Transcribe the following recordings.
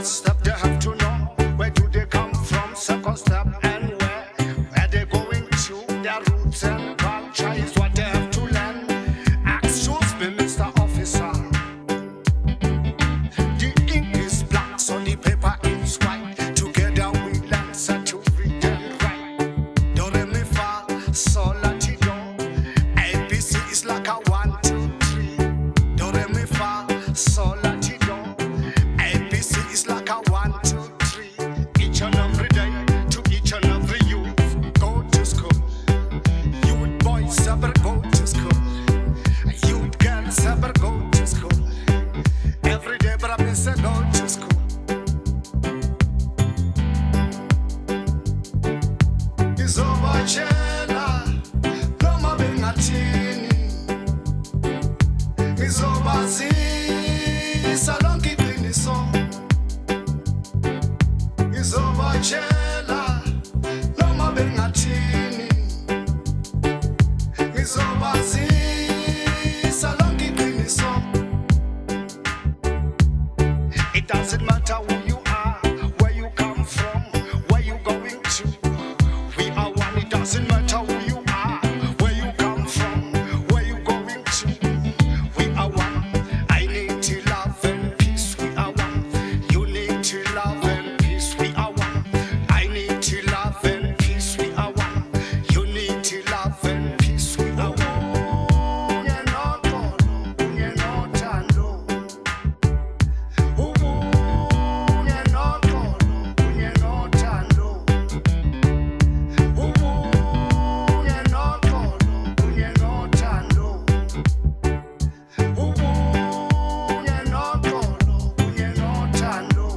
First step, they have to know where do they come from. Second step, and where they going to. Their roots and culture is what they have to learn. Excuse me, Mr. Officer. The ink is black, so the paper is white. Together we learn to read and write. Do re mi fa sol la ti do. ABC is like a 1, 2, 3. Do re mi fa sol la ti do. ABC is like a 1, 2, 3. Each and every day, to each and every youth, go to school. Youth boys ever go to school. Youth girls ever go to school. Every day, but I say go to school. Izobachela noma bengathini, ngizobazisa lonke iqiniso. Ngizobachela noma bengathini, ngizobazisa lonke iqiniso. It doesn't matter who you are, where you come from, where you going to. We are one. It doesn't matter who you are, where you come from, where you going to. We are one. I need to love and peace. We are one. You need to love and peace. We are one. I need to love and peace. We are one. You need to love and peace. We are one. Unye noxolo, unye nothando. Unye noxolo, unye nothando. Unye noxolo, unye nothando. Unye noxolo, unye nothando.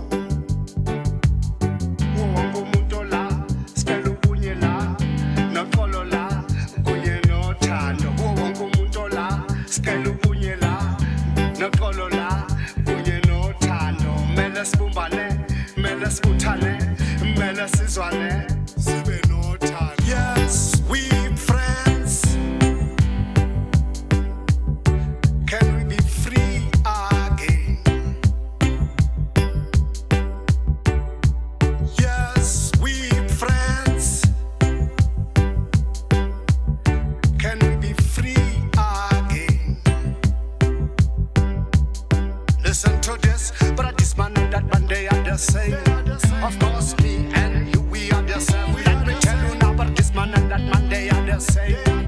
Wonke umuntu la, sicela ubunye la, noxolo la, kunye nothando. Wonke umuntu la, sicela ubunye la, noxolo la, kunye nothando. Mele sibumbane, mele sibuthane, mele sizwane, sibe nothando. Yes, we friends. Can we be free again? Yes, we friends. Can we be free again? Listen to this, but this man and that man, they are the same. Of course, me and you, we are the same. Let me tell you now, but this man and that man, they are the same.